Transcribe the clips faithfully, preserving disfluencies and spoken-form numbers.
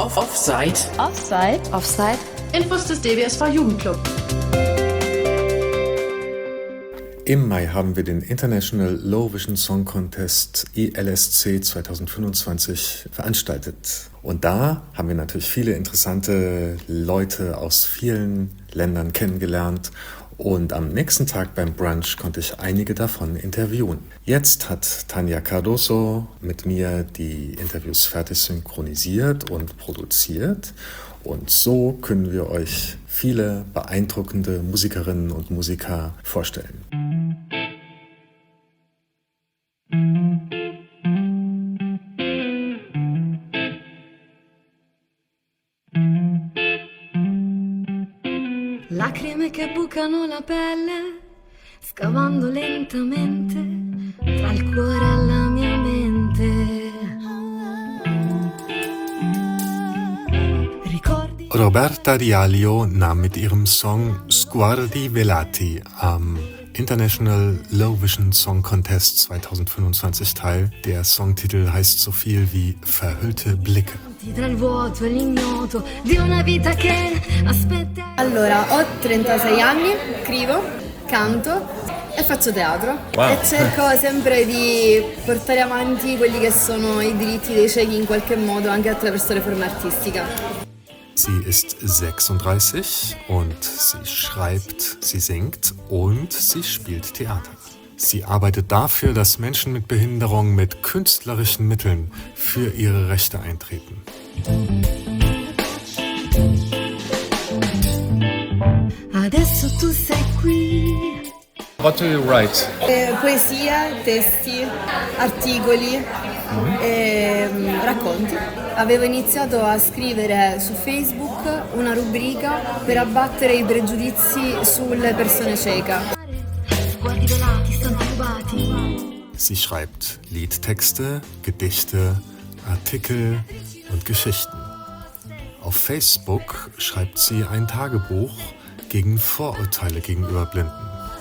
auf Offside. Offside. Offside. Infos des D W S V Jugendclub. Im Mai haben wir den International Low Vision Song Contest I L S C zwanzig fünfundzwanzig veranstaltet. Und da haben wir natürlich viele interessante Leute aus vielen Ländern kennengelernt. Und am nächsten Tag beim Brunch konnte ich einige davon interviewen. Jetzt hat Tanja Cardoso mit mir die Interviews fertig synchronisiert und produziert. Und so können wir euch viele beeindruckende Musikerinnen und Musiker vorstellen. Lacrime che bucano la pelle, scavando lentamente tra il cuore e la mia mente. Ricordi... Roberta Rialio nahm mit ihrem Song Sguardi Velati am International Low Vision Song Contest zwanzig fünfundzwanzig teil. Der Songtitel heißt so viel wie Verhüllte Blicke. Allora, ho trentasei anni, scrivo, canto e faccio teatro. Wow. E cerco sempre di portare avanti quelli che sono i diritti dei ciechi in qualche modo, anche attraverso le forme artistiche. Sie ist sechsunddreißig und sie schreibt, sie singt und sie spielt Theater. Sie arbeitet dafür, dass Menschen mit Behinderung mit künstlerischen Mitteln für ihre Rechte eintreten. Adesso tu sei qui. What do you write? Eh, poesia, testi, articoli, mm-hmm. e, racconti. Avevo iniziato a scrivere su Facebook una rubrica per abbattere i pregiudizi sulle persone cieche. Sie schreibt Liedtexte, Gedichte, Artikel und Geschichten. Auf Facebook schreibt sie ein Tagebuch gegen Vorurteile gegenüber Blinden.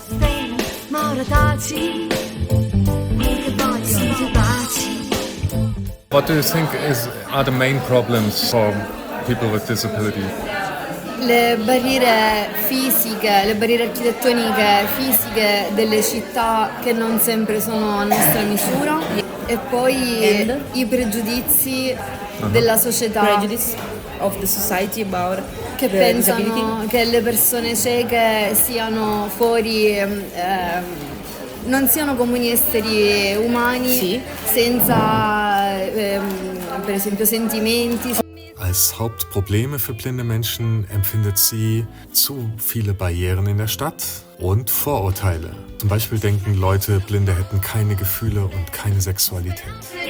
What do you think is, are the main problems for people with disability? Le barriere fisiche, le barriere architettoniche fisiche delle città che non sempre sono a nostra misura e poi And? i pregiudizi uh-huh. della società. Prejudice of the society about che pensano che le persone cieche siano fuori, eh, non siano comuni esseri umani, sì. senza eh, per esempio sentimenti. Als Hauptprobleme für blinde Menschen empfindet sie zu viele Barrieren in der Stadt und Vorurteile. Zum Beispiel denken Leute, Blinde hätten keine Gefühle und keine Sexualität.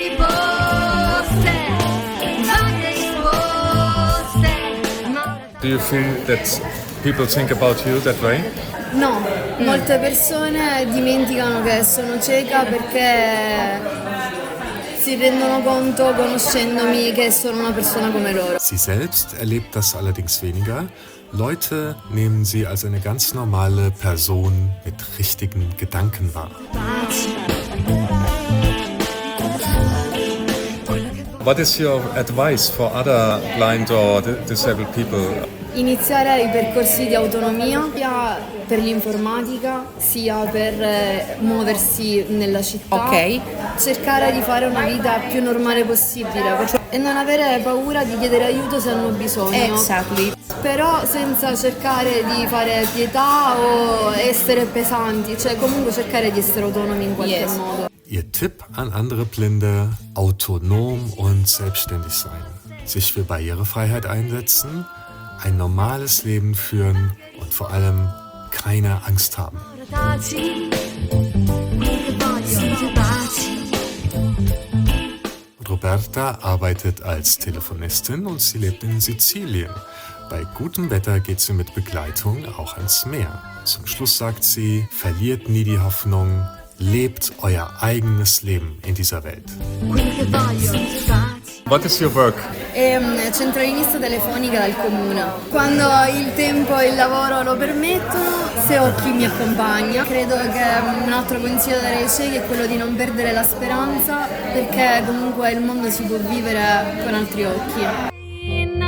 Do you feel that people think about you that way? No, mm. molte persone dimenticano che sono cieca perché si rendono conto, conoscendomi, che sono una persona come loro. Sie selbst erlebt das allerdings weniger. Leute nehmen sie als eine ganz normale Person mit richtigen Gedanken wahr. What is your advice for other blind or disabled people? Iniziare i percorsi di autonomia sia per l'informatica sia per eh, muoversi nella città, okay. cercare di fare una vita più normale possibile e non avere paura di chiedere aiuto se hanno bisogno. Exactly. Però senza cercare di fare pietà o essere pesanti, cioè comunque cercare di essere autonomi in qualche yes. modo. Ihr Tipp an andere Blinde: autonom und selbstständig sein, sich für Barrierefreiheit einsetzen, ein normales Leben führen und vor allem keine Angst haben. Roberta arbeitet als Telefonistin und sie lebt in Sizilien. Bei gutem Wetter geht sie mit Begleitung auch ans Meer. Zum Schluss sagt sie: Verliert nie die Hoffnung, lebt euer eigenes Leben in dieser Welt. What is your work? È centralinista telefonica del comune. Quando il tempo e il lavoro lo permettono, se ho chi mi accompagna. Credo che un altro consiglio darei ai ciechi è quello di non perdere la speranza, perché comunque il mondo si può vivere con altri occhi.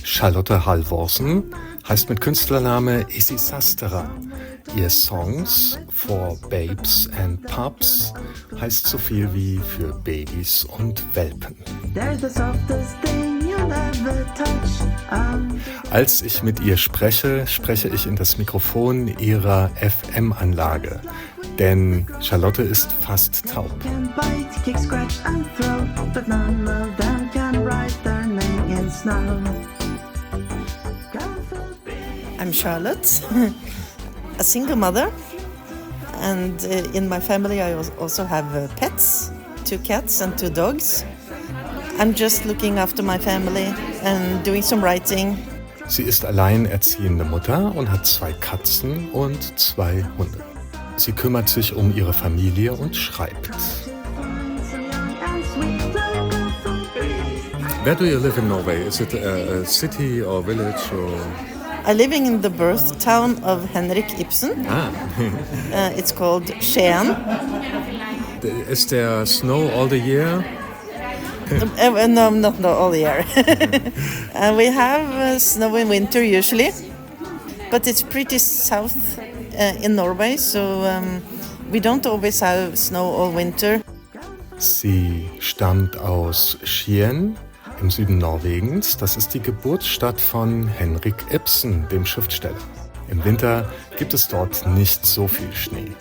Charlotte Halvorsen heißt mit Künstlername Issi Sastera. Ihr Songs For Babes and Pups heißt so viel wie für Babys und Welpen. Als ich mit ihr spreche, spreche ich in das Mikrofon ihrer F M-Anlage, denn Charlotte ist fast taub. I'm Charlotte, a single mother, and uh, in my family I also have uh, pets, two cats and two dogs. I'm just looking after my family and doing some writing. Sie ist alleinerziehende Mutter und hat zwei Katzen und zwei Hunde. Sie kümmert sich um ihre Familie und schreibt. Where do you live in Norway? Is it a, a city or village or? I'm living in the birth town of Henrik Ibsen. Ah. uh, it's called Skien. Is there snow all the year? uh, no, not, not all year. uh, we have uh, snow in winter usually, but it's pretty south uh, in Norway, so um, we don't always have snow all winter. Sie stammt aus Skien im Süden Norwegens. Das ist die Geburtsstadt von Henrik Ibsen, dem Schriftsteller. Im Winter gibt es dort nicht so viel Schnee.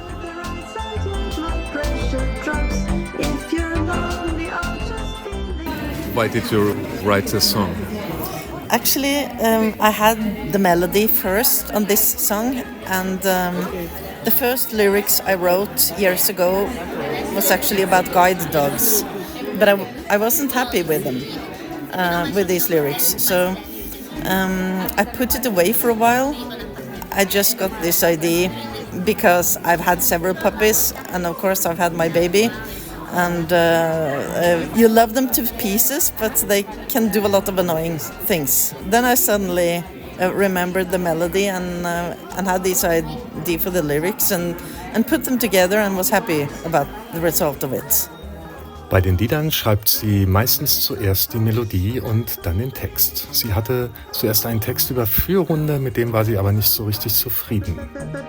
Why did you write this song? Actually, um, I had the melody first on this song, and um, the first lyrics I wrote years ago was actually about guide dogs, but I, I wasn't happy with them, uh, with these lyrics, so um, I put it away for a while. I just got this idea because I've had several puppies, and of course I've had my baby, and uh, uh, you love them to pieces, but they can do a lot of annoying things. Then I suddenly uh, remembered the melody and uh, and had this idea for the lyrics and, and put them together and was happy about the result of it. Bei den Liedern schreibt sie meistens zuerst die Melodie und dann den Text. Sie hatte zuerst einen Text über Führhunde, mit dem war sie aber nicht so richtig zufrieden.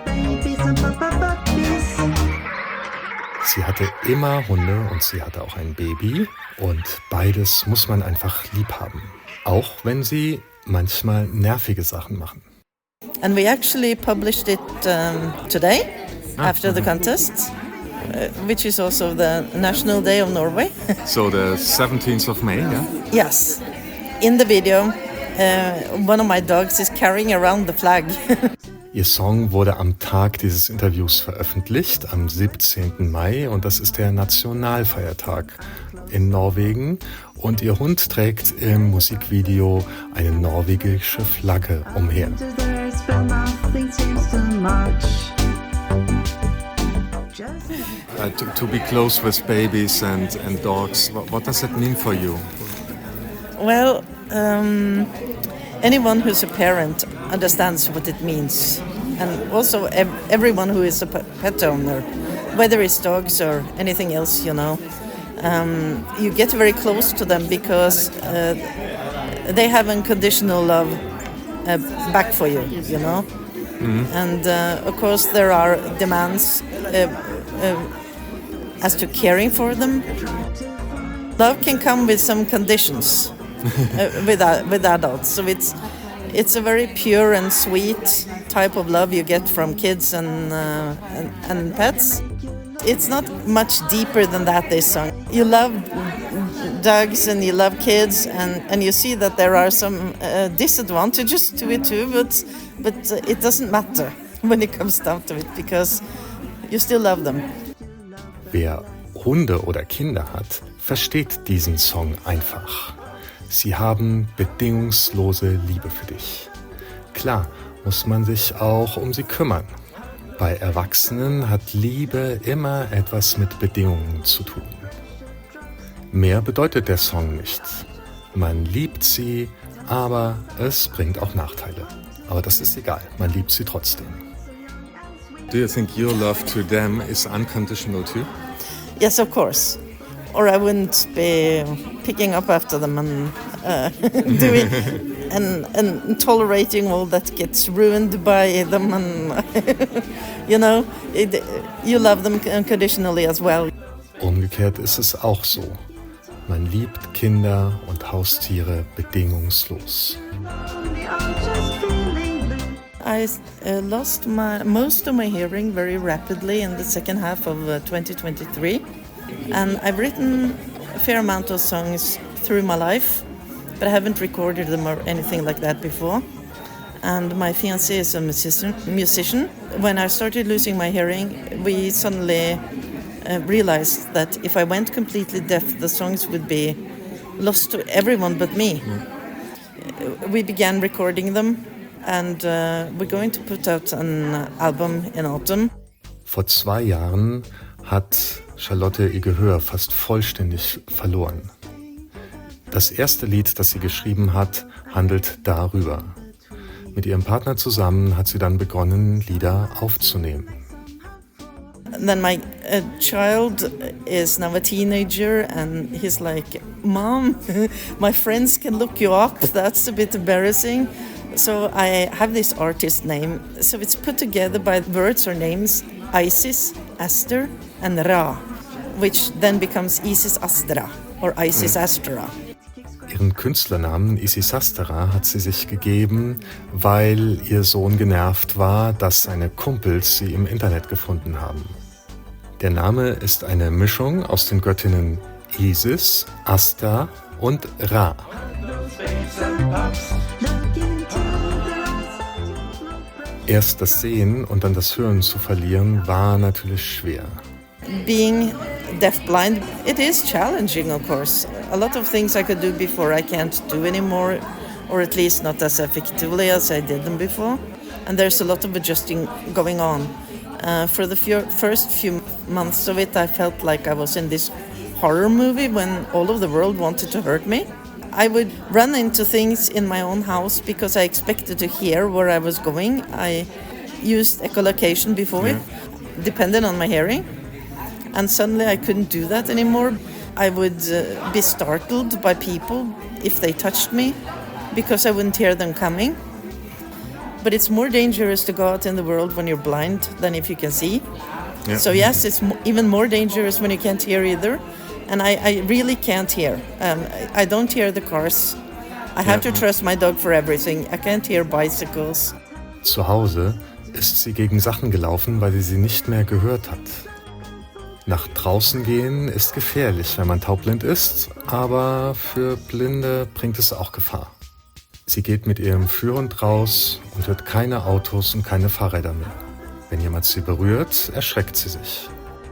Sie hatte immer Hunde und sie hatte auch ein Baby und beides muss man einfach lieb haben, auch wenn sie manchmal nervige Sachen machen. And we actually published it um, today ah, after the contest, uh, which is also the National Day of Norway. So the seventeenth of May, yeah? Yes. In the video, uh, one of my dogs is carrying around the flag. Ihr Song wurde am Tag dieses Interviews veröffentlicht, am siebzehnten Mai, und das ist der Nationalfeiertag in Norwegen. Und ihr Hund trägt im Musikvideo eine norwegische Flagge umher. Uh, to, to be close with babies and, and dogs, what, what does it mean for you? Well, um, anyone who's a parent understands what it means. And also ev- everyone who is a p- pet owner, whether it's dogs or anything else, you know. Um, you get very close to them because uh, they have unconditional love uh, back for you, you know. Mm-hmm. And uh, of course there are demands uh, uh, as to caring for them. Love can come with some conditions uh, with, uh, with adults, so it's it's a very pure and sweet type of love you get from kids and uh, and, and pets. It's not much deeper than that, this song. You love dogs and you love kids, and, and you see that there are some uh, disadvantages to it too, but, but uh, it doesn't matter when it comes down to it, because you still love them. Wer Hunde oder Kinder hat, versteht diesen Song einfach. Sie haben bedingungslose Liebe für dich. Klar muss man sich auch um sie kümmern. Bei Erwachsenen hat Liebe immer etwas mit Bedingungen zu tun. Mehr bedeutet der Song nicht. Man liebt sie, aber es bringt auch Nachteile. Aber das ist egal, man liebt sie trotzdem. Do you think your love to them is unconditional too? Yes, of course. Or I wouldn't be picking up after them and uh, doing and, and tolerating all that gets ruined by them, and you know, it, you love them unconditionally as well. Umgekehrt ist es auch so. Man liebt Kinder und Haustiere bedingungslos. I uh, lost my most of my hearing very rapidly in the second half of uh, twenty twenty-three, and I've written a fair amount of songs through my life, but I haven't recorded them or anything like that before. And my fiancé is a musician. musician. When I started losing my hearing, we suddenly uh, realized that if I went completely deaf, the songs would be lost to everyone but me. Mm. We began recording them, and uh, we're going to put out an album in autumn. Vor zwei Jahren hat Charlotte ihr Gehör fast vollständig verloren. Das erste Lied, das sie geschrieben hat, handelt darüber. Mit ihrem Partner zusammen hat sie dann begonnen, Lieder aufzunehmen. And then my uh, child is now a teenager, and he's like, "Mom, my friends can look you up. That's a bit embarrassing." So I have this artist name. So it's put together by words or names Isis, Aster, and Ra, which then becomes Isis Astra or Isis Astra. Ihren Künstlernamen Isisastera hat sie sich gegeben, weil ihr Sohn genervt war, dass seine Kumpels sie im Internet gefunden haben. Der Name ist eine Mischung aus den Göttinnen Isis, Asta und Ra. Erst das Sehen und dann das Hören zu verlieren, war natürlich schwer. Being deafblind, it is challenging, of course. A lot of things I could do before I can't do anymore, or at least not as effectively as I did them before. And there's a lot of adjusting going on. Uh, for the few, first few months of it, I felt like I was in this horror movie when all of the world wanted to hurt me. I would run into things in my own house because I expected to hear where I was going. I used echolocation before it, depended on my hearing. And suddenly I couldn't do that anymore. I would uh, be startled by people if they touched me because I wouldn't hear them coming. But it's more dangerous to go out in the world when you're blind than if you can see. Yeah. So yes, it's mo- even more dangerous when you can't hear either. And I, I really can't hear. Um, I, I don't hear the cars. I have yeah. to trust my dog for everything. I can't hear bicycles. Zu Hause ist sie gegen Sachen gelaufen, weil sie sie nicht mehr gehört hat. Nach draußen gehen ist gefährlich, wenn man taubblind ist, aber für Blinde bringt es auch Gefahr. Sie geht mit ihrem Führhund raus und hört keine Autos und keine Fahrräder mehr. Wenn jemand sie berührt, erschreckt sie sich.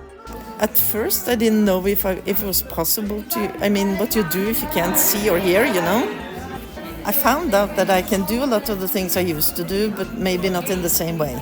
At first I didn't know if, I, if it was possible to, I mean, what you do if you can't see or hear, you know? I found out that I can do a lot of the things I used to do, but maybe not in the same way.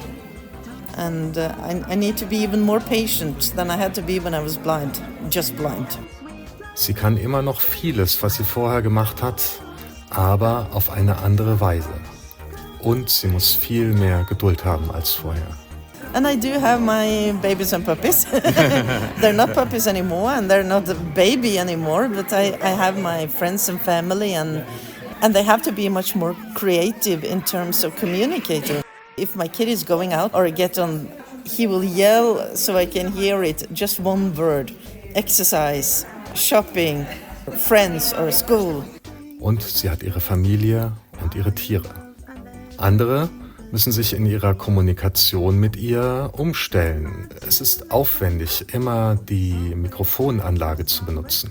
And uh, I, I need to be even more patient than I had to be when I was blind, just blind. Sie kann immer noch vieles, was sie vorher gemacht hat, aber auf eine andere Weise. Und sie muss viel mehr Geduld haben als vorher. And I do have my babies and puppies. They're not puppies anymore, and they're not a baby anymore, but I, I have my friends and family, and, and they have to be much more creative in terms of communicating. If my kid is going out or I get on, he will yell so I can hear it, just one word. Exercise, shopping, friends or school. Und sie hat ihre Familie und ihre Tiere. Andere müssen sich in ihrer Kommunikation mit ihr umstellen. Es ist aufwendig, immer die Mikrofonanlage zu benutzen.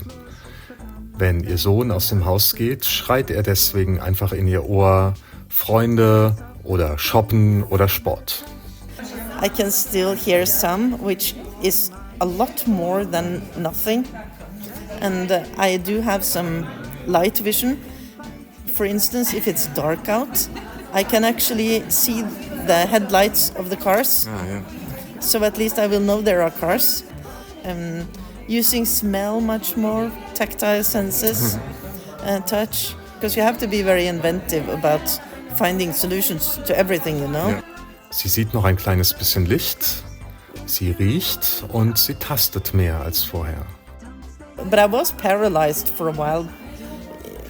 Wenn ihr Sohn aus dem Haus geht, schreit er deswegen einfach in ihr Ohr Freunde oder Shoppen oder Sport. I can still hear some, which is a lot more than nothing. And uh, I do have some light vision. For instance, if it's dark out, I can actually see the headlights of the cars. Ah, yeah. So at least I will know there are cars. Um, using smell much more, tactile senses, uh, touch, because you have to be very inventive about finding solutions to everything, you know. Ja. Sie sieht noch ein kleines bisschen Licht, sie riecht und sie tastet mehr als vorher. But I was paralyzed for a while.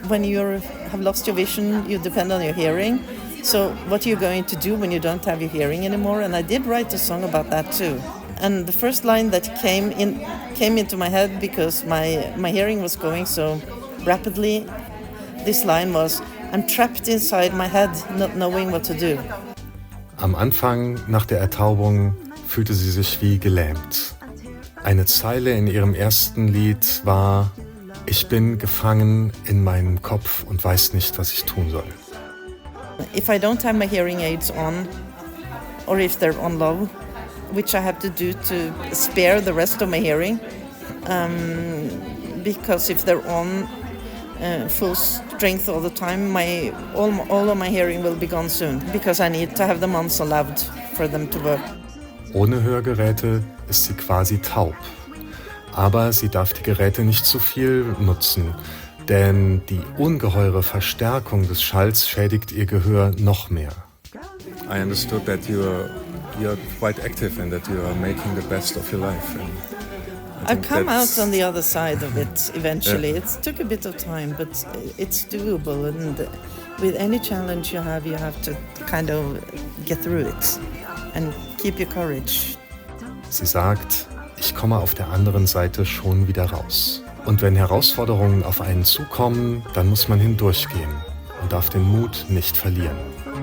when you have lost your vision, you depend on your hearing. So what are you going to do when you don't have your hearing anymore? And I did write a song about that too. And the first line that came in came into my head because my, my hearing was going so rapidly. This line was, I'm trapped inside my head, not knowing what to do. Am Anfang, nach der Ertaubung, fühlte sie sich wie gelähmt. Eine Zeile in ihrem ersten Lied war: Ich bin gefangen in meinem Kopf und weiß nicht, was ich tun soll. If I don't have my hearing aids on, or if they're on low, which I have to do to spare the rest of my hearing, um, because if they're on uh, full strength all the time, my all, all of my hearing will be gone soon, because I need to have them on so loud for them to work. Ohne Hörgeräte ist sie quasi taub. Aber sie darf die Geräte nicht zu viel nutzen, denn die ungeheure Verstärkung des Schalls schädigt ihr Gehör noch mehr. I understood that you are you're quite active and that you are making the best of your life. And I I've come that's... out on the other side of it eventually. Yeah. It took a bit of time, but it's doable. And with any challenge you have, you have to kind of get through it and keep your courage. Sie sagt, ich komme auf der anderen Seite schon wieder raus. Und wenn Herausforderungen auf einen zukommen, dann muss man hindurchgehen und darf den Mut nicht verlieren.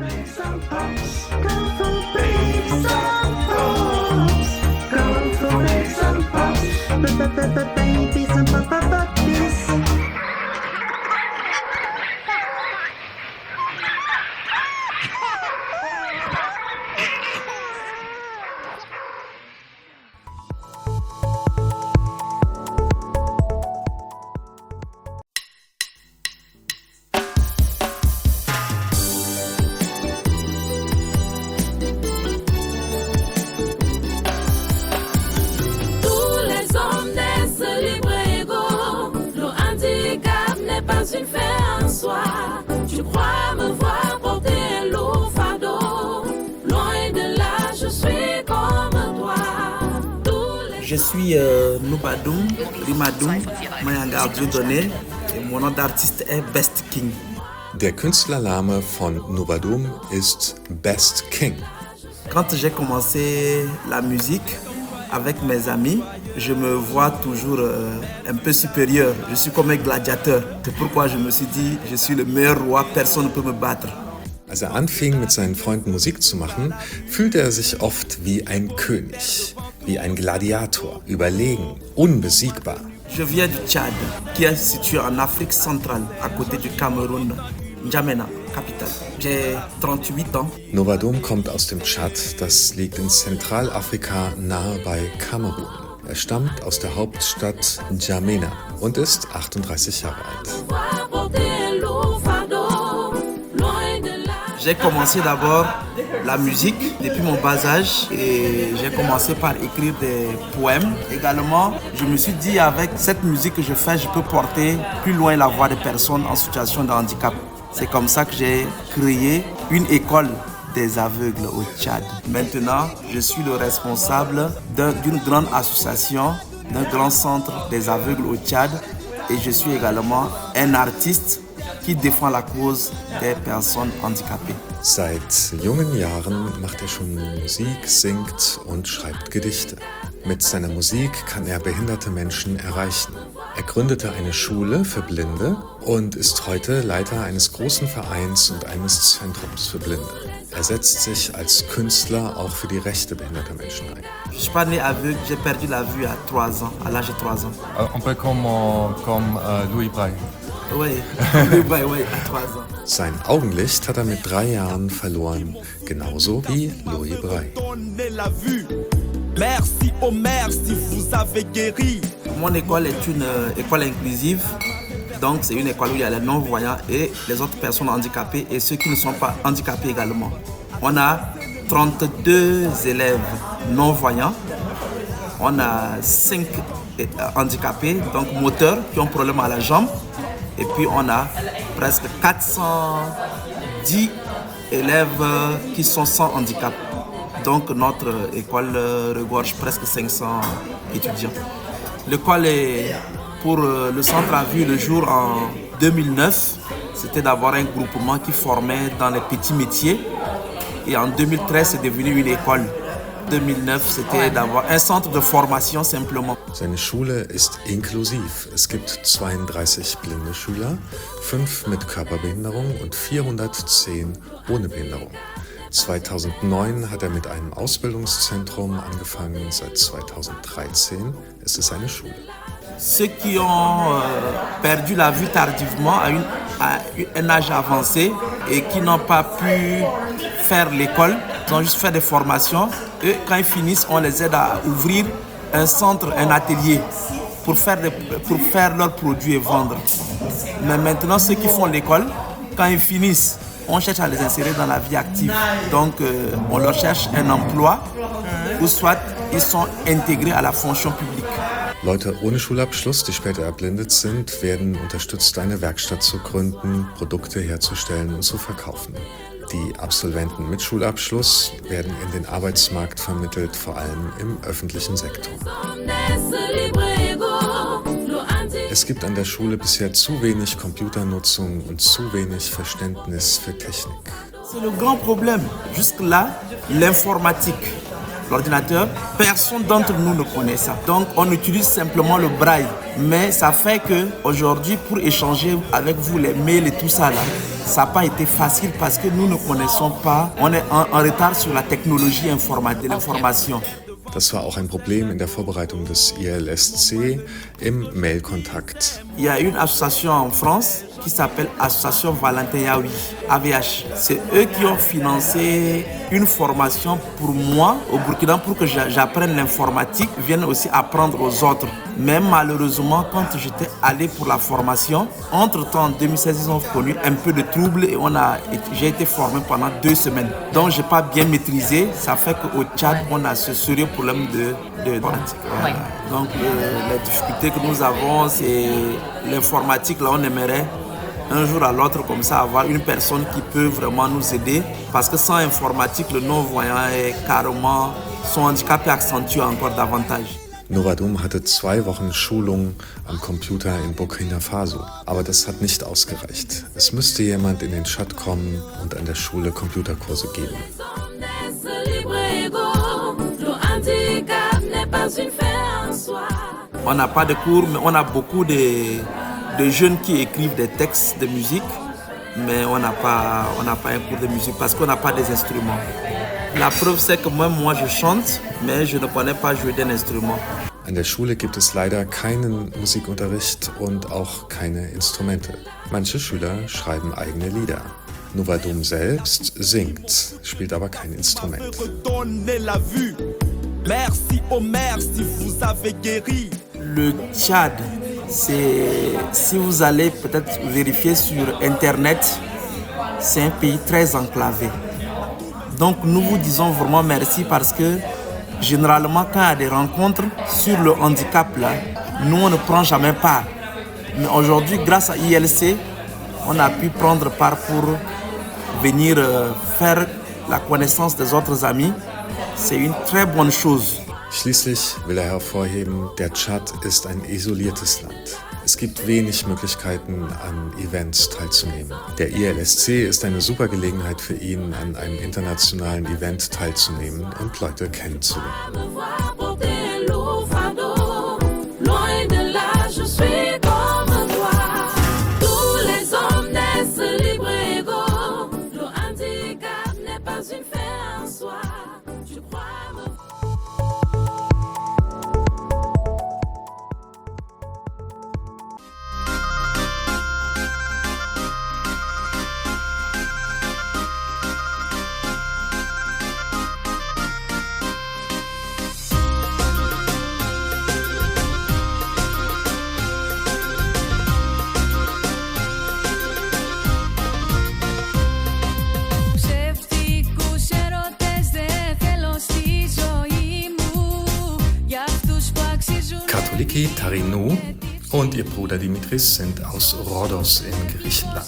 Je suis euh, Nubadoum, Rimadoum, Mayanga Dieudonné et mon nom d'artiste est Best King. Der Künstlername von Nubadoum ist Best King. Quand j'ai commencé la musique avec mes amis, je me vois toujours euh, un peu supérieur. Je suis comme un gladiateur. C'est pourquoi je me suis dit, je suis le meilleur roi, personne ne peut me battre. Als er anfing, mit seinen Freunden Musik zu machen, fühlte er sich oft wie ein König, wie ein Gladiator, überlegen, unbesiegbar. Je viens du Tchad, qui est situé en Afrique centrale, à côté du Cameroun, N'Djamena, capitale. J'ai trente-huit ans. Nubadoum kommt aus dem Tschad, das liegt in Zentralafrika nahe bei Kamerun. Er stammt aus der Hauptstadt N'Djamena und ist achtunddreißig Jahre alt. J'ai commencé d'abord la musique depuis mon bas âge et j'ai commencé par écrire des poèmes. Également, je me suis dit avec cette musique que je fais, je peux porter plus loin la voix des personnes en situation de handicap. C'est comme ça que j'ai créé une école des aveugles au Tchad. Maintenant, je suis le responsable d'un, d'une grande association, d'un grand centre des aveugles au Tchad et je suis également un artiste qui défend la cause der Personen handicapées. Seit jungen Jahren macht er schon Musik, singt und schreibt Gedichte. Mit seiner Musik kann er behinderte Menschen erreichen. Er gründete eine Schule für Blinde und ist heute Leiter eines großen Vereins und eines Zentrums für Blinde. Er setzt sich als Künstler auch für die Rechte behinderter Menschen ein. Je suis pas né aveugle, j'ai perdu la vue à trois ans, à l'âge de trois ans. Un peu comme, comme uh, Louis Braille. Oui, Louis Braille, oui, à trois ans. Sein Augenlicht hat er mit drei Jahren verloren, genauso wie Louis Braille. Merci, oh merci, vous avez guéri. Mon école est une euh, école inclusive, donc c'est une école où il y a les non-voyants et les autres personnes handicapées et ceux qui ne sont pas handicapés également. On a trente-deux élèves non-voyants, on a cinq handicapés, donc moteurs, qui ont problème à la jambe, et puis on a presque quatre cent dix élèves qui sont sans handicap. Donc notre école regorge presque cinq cents étudiants. L'école est pour le centre a vu le jour en deux mille neuf, c'était d'avoir un groupement qui formait dans les petits métiers. Et en deux mille treize, c'est devenu une école. deux mille neuf, c'était d'avoir un centre de formation simplement. Seine Schule ist inklusiv. Es gibt zweiunddreißig blinde Schüler, fünf mit Körperbehinderung und vierhundertzehn ohne Behinderung. zweitausendneun hat er mit einem Ausbildungszentrum angefangen. Seit zweitausenddreizehn ist es eine Schule. Ceux qui ont euh, perdu la vue tardivement à, une, à un âge avancé et qui n'ont pas pu faire l'école, ils ont juste fait des formations. Eux, quand ils finissent, on les aide à ouvrir un centre, un atelier pour faire, des, pour faire leurs produits et vendre. Mais maintenant, ceux qui font l'école, quand ils finissent, on cherche à les insérer dans la vie active. Donc, euh, on leur cherche un emploi ou soit ils sont intégrés à la fonction publique. Leute ohne Schulabschluss, die später erblindet sind, werden unterstützt, eine Werkstatt zu gründen, Produkte herzustellen und zu verkaufen. Die Absolventen mit Schulabschluss werden in den Arbeitsmarkt vermittelt, vor allem im öffentlichen Sektor. Es gibt an der Schule bisher zu wenig Computernutzung und zu wenig Verständnis für Technik. C'est le grand problème. Jusque-là, l'informatique, l'ordinateur, personne d'entre nous ne connaît ça. Donc on utilise simplement le braille. Mais ça fait qu'aujourd'hui, pour échanger avec vous les mails et tout ça, là, ça n'a pas été facile parce que nous ne connaissons pas. On est en, en retard sur la technologie informatique, de l'information. Das war auch ein Problem in der Vorbereitung des I L S C im Mailkontakt. Il y a une association en France qui s'appelle Association Valentin Yaoui, A V H. C'est eux qui ont financé une formation pour moi au Burkina pour que j'apprenne l'informatique, vienne aussi apprendre aux autres. Mais malheureusement, quand j'étais allé pour la formation, entre-temps, en deux mille seize, ils ont connu un peu de troubles et on a, j'ai été formé pendant deux semaines. Donc, je n'ai pas bien maîtrisé. Ça fait qu'au Tchad, on a ce sérieux problème de, de, de pratique. Ouais. Donc, euh, les difficultés que nous avons, c'est l'informatique. Là, on aimerait un jour à l'autre, comme ça, avoir une personne qui peut vraiment nous aider. Parce que sans informatique, le non-voyant est carrément, son handicap est accentué encore davantage. Novadoum hatte zwei Wochen Schulung am Computer in Burkina Faso. Aber das hat nicht ausgereicht. Es müsste jemand in den Tschad kommen und an der Schule Computerkurse geben. On n'a pas de cours, mais on a beaucoup de, de jeunes qui écrivent des textes de musique, mais on n'a pas, on n'a pas un cours de musique parce qu'on n'a pas des instruments. La preuve, c'est que moi, moi, je chante, mais je ne connais pas jouer d'un instrument. An der Schule gibt es leider keinen Musikunterricht und auch keine Instrumente. Manche Schüler schreiben eigene Lieder. Novadoum selbst singt, spielt aber kein Instrument. Merci, oh merci, vous avez guéri. Le Tchad, c'est, si vous allez peut-être vérifier sur Internet, c'est un pays très enclavé. Donc nous vous disons vraiment merci parce que généralement quand il y a des rencontres sur le handicap, là, nous on ne prend jamais part. Mais aujourd'hui, grâce à I L C, on a pu prendre part pour venir euh, faire la connaissance des autres amis. C'est une très bonne chose. Schließlich will er hervorheben, der Tschad ist ein isoliertes Land. Es gibt wenig Möglichkeiten, an Events teilzunehmen. Der I L S C ist eine super Gelegenheit für ihn, an einem internationalen Event teilzunehmen und Leute kennenzulernen. Katoliki Tarinou und ihr Bruder Dimitris sind aus Rhodos in Griechenland.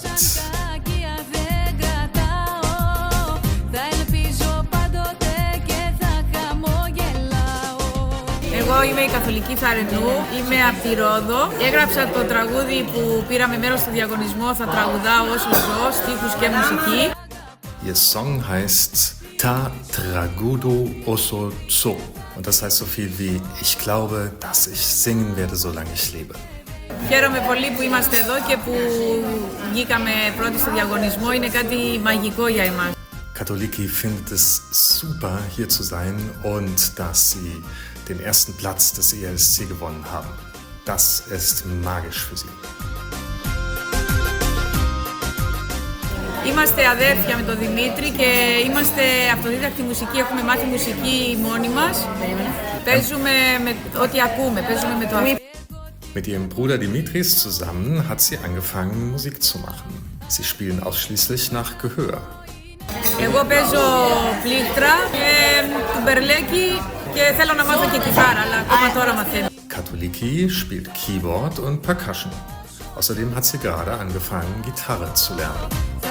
Εγώ είμαι η Καθολική Θαρενού, είμαι από τη Ρόδο. Έγραψα το τραγούδι που πήραμε μέρος στο διαγωνισμό «Θα τραγουδάω όσο ζω», στίχους και μουσική. Ihr Song heißt Ta tragudo oso so. Und das heißt so viel wie ich glaube, dass ich singen werde, solange ich lebe. Χαίρομαι πολύ που είμαστε εδώ και που βγήκαμε πρώτοι στο διαγωνισμό. Είναι κάτι μαγικό για εμάς. Katholiki findet es super, hier zu sein und dass sie den ersten Platz des E L S C gewonnen haben. Das ist magisch für sie. Είμαστε αδέρφια με τον Δημήτρη και είμαστε αυτοδίδακτη μουσική, έχουμε μάθει μουσική μόνοι μας. Παίζουμε με ό,τι ακούμε, παίζουμε με το αυτό. Mit ihrem Bruder Dimitris zusammen hat sie angefangen, Musik zu machen. Sie spielen ausschließlich nach Gehör. Εγώ παίζω πλήκτρα και τουμπερλέκι και θέλω να μάθω και κιθάρα, αλλά ακόμα τώρα μαθαίνω. Katholiki spielt Keyboard und Percussion. Außerdem hat sie gerade angefangen, Gitarre zu lernen.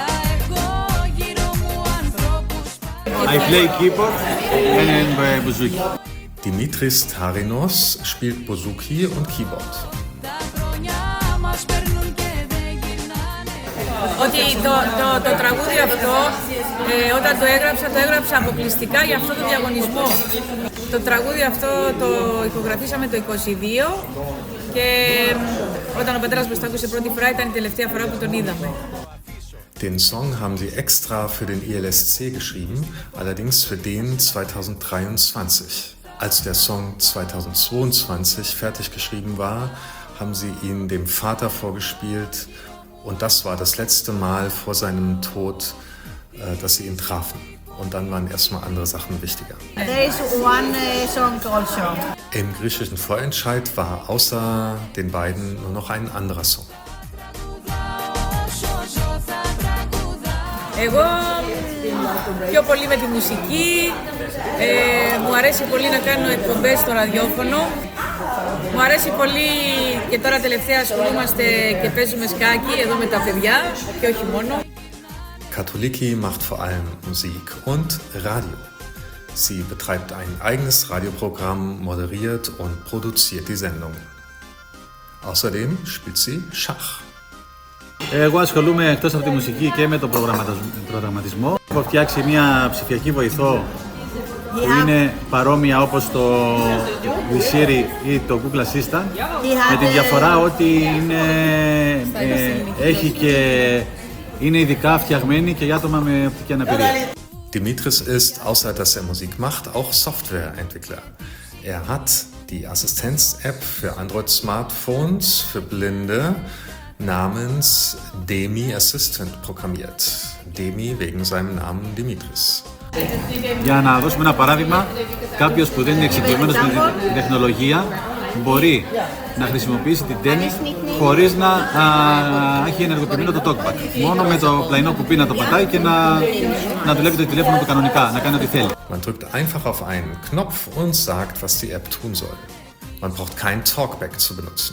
I play keyboard and bouzouki. Dimitris Tarinos spielt Bouzouki und Keyboard. Ότι το, το, το τραγούδι αυτό, ε, όταν το έγραψα, το έγραψα αποκλειστικά για αυτό το διαγωνισμό. Το τραγούδι αυτό το ηχογραφήσαμε το είκοσι δύο και όταν ο πατέρας μας το άκουσε πρώτη φορά ήταν η τελευταία φορά που τον είδαμε. Den Song haben sie extra für den E L S C geschrieben, allerdings für den zweitausenddreiundzwanzig. Als der Song zweitausendzweiundzwanzig fertig geschrieben war, haben sie ihn dem Vater vorgespielt und das war das letzte Mal vor seinem Tod, dass sie ihn trafen. Und dann waren erstmal andere Sachen wichtiger. There is one song also. Im griechischen Vorentscheid war außer den beiden nur noch ein anderer Song. Εγώ πιο πολύ με τη μουσική, ε, μου αρέσει πολύ να κάνω εκπομπές στο ραδιόφωνο, μου αρέσει πολύ και τώρα τελευταία ασχολούμαστε και παίζουμε σκάκι εδώ με τα παιδιά και όχι μόνο. Katholiki macht vor allem Musik und Radio. Sie betreibt ein eigenes Radioprogramm, moderiert und produziert die Sendung. Außerdem spielt sie Schach. Εγώ ασχολούμαι εκτός από τη μουσική και με τον προγραμματισμό. Έχω φτιάξει μια ψηφιακή βοηθό που είναι παρόμοια όπως το Siri ή το Google Assistant, με τη διαφορά ότι είναι, ε, έχει και, είναι ειδικά φτιαγμένη και για άτομα με οπτική αναπηρία. Dimitris ist, außer dass er Musik macht, auch Softwareentwickler. Er hat die Assistenz-App für Android-Smartphones für Blinde namens Demi Assistant programmiert. Demi wegen seinem Namen Dimitris. Για να δώσουμε ένα παράδειγμα, κάποιος που δεν είναι εξοικειωμένος με την τεχνολογία μπορεί να χρησιμοποιήσει την Demi χωρίς να α, έχει ενεργοποιημένο το talkback. Μόνο με το πλαϊνό κουμπί να το πατάει και να, να δουλεύει το τηλέφωνο του κανονικά, να κάνει ό,τι θέλει. Man drückt einfach auf einen Knopf und sagt, was die App tun soll. Man braucht kein Talkback zu benutzen.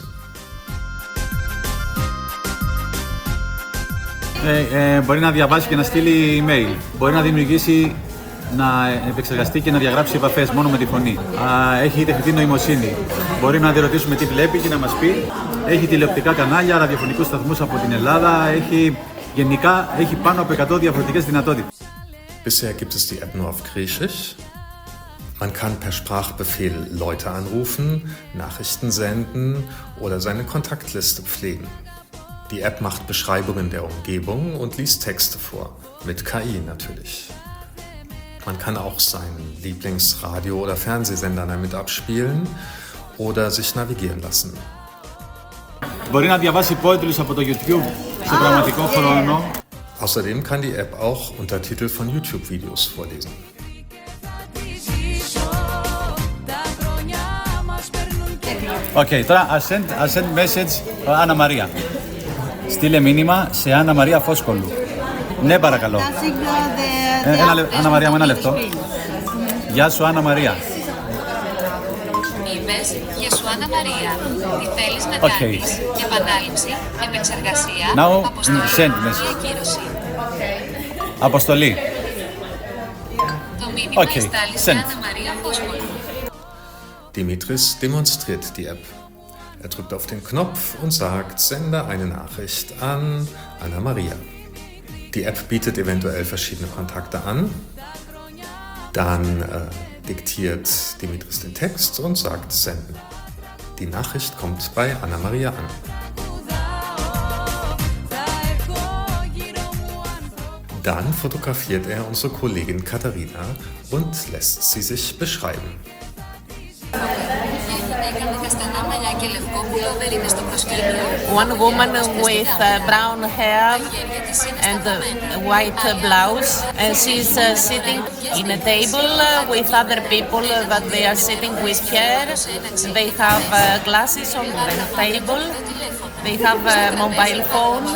Ε, ε, μπορεί να διαβάσει και να στείλει email. Μπορεί να δημιουργήσει, να επεξεργαστεί και να διαγράψει επαφές μόνο με τη φωνή. Α, έχει τεχνητή νοημοσύνη. Μπορεί να διερωτήσουμε τι βλέπει και να μας πει. Έχει τηλεοπτικά κανάλια, ραδιοφωνικούς σταθμούς από την Ελλάδα. Έχει, γενικά έχει πάνω από εκατό διαφορετικές δυνατότητες. Bisher gibt es die App nur auf Griechisch. Man kann per Sprachbefehl Leute anrufen, Nachrichten senden oder seine Kontaktliste pflegen. Die App macht Beschreibungen der Umgebung und liest Texte vor, mit K I natürlich. Man kann auch seinen Lieblingsradio- oder Fernsehsender damit abspielen oder sich navigieren lassen. Μπορεί να διαβάσει poetry από το YouTube σε πραγματικό χρόνο. Außerdem kann die App auch Untertitel von YouTube-Videos vorlesen. Okay, τώρα I'll send, I'll send message to Άννα Μαρία. Στείλε μήνυμα σε Άννα Μαρία Φόσκολου. Ναι, παρακαλώ. Ε, ένα, λε... Άννα Μαρία, με ένα λεπτό. Γεια σου, Άννα Μαρία. Είπες, γεια σου, Άννα Μαρία. Τι θέλεις να okay. κάνεις? Επανάληψη, επεξεργασία, Now, αποστολή send ή ακύρωση. Αποστολή. Το μήνυμα Okay. εστάλει σε Άννα Μαρία Φόσκολου. Dimitris demonstriert die App. Er drückt auf den Knopf und sagt, sende eine Nachricht an Anna Maria. Die App bietet eventuell verschiedene Kontakte an. Dann äh, diktiert Dimitris den Text und sagt senden. Die Nachricht kommt bei Anna Maria an. Dann fotografiert er unsere Kollegin Katharina und lässt sie sich beschreiben. One woman with uh, brown hair and a white blouse, and she's uh, sitting in a table uh, with other people uh, that they are sitting with her. They have uh, glasses on the table. They have a mobile phone.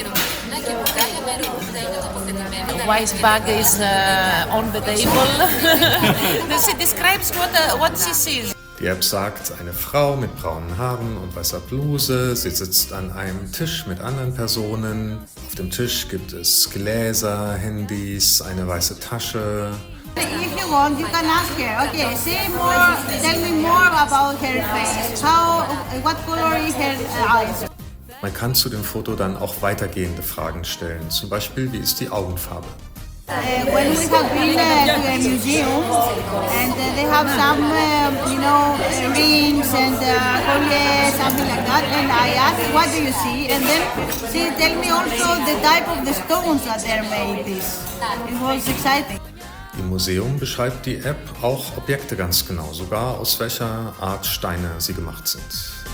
A white bag is uh, on the table. She describes what uh, what she sees. Die App sagt, eine Frau mit braunen Haaren und weißer Bluse, sie sitzt an einem Tisch mit anderen Personen. Auf dem Tisch gibt es Gläser, Handys, eine weiße Tasche. If you want, you can ask her. Okay, say more. Tell me more about her face. How? What color is her eyes? Man kann zu dem Foto dann auch weitergehende Fragen stellen, zum Beispiel, wie ist die Augenfarbe? Uh, when we have been uh, to a museum and uh, they have some, uh, you know, uh, rings and uh, colliers, something like that, and I asked, what do you see? And then she tell me also the type of the stones that they're made this. It was exciting. Im Museum beschreibt die App auch Objekte ganz genau, sogar aus welcher Art Steine sie gemacht sind.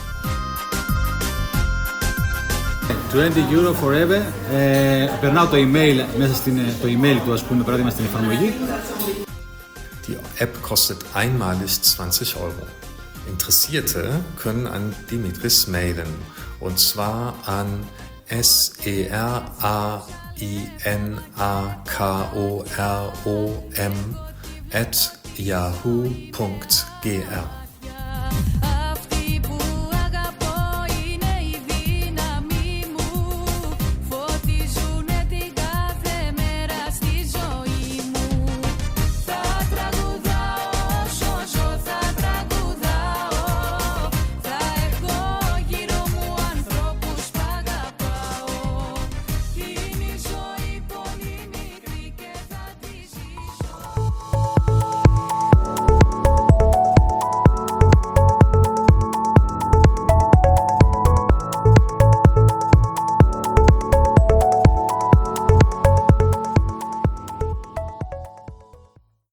twenty euro forever. Ε, περνάω το email μέσα στην, το email του, ας πούμε, παράδειγμα στην εφαρμογή. Die App kostet einmalig zwanzig Euro. Interessierte können an Dimitris mailen, und zwar an S E R A I N A K O R O M at yahoo punkt g r.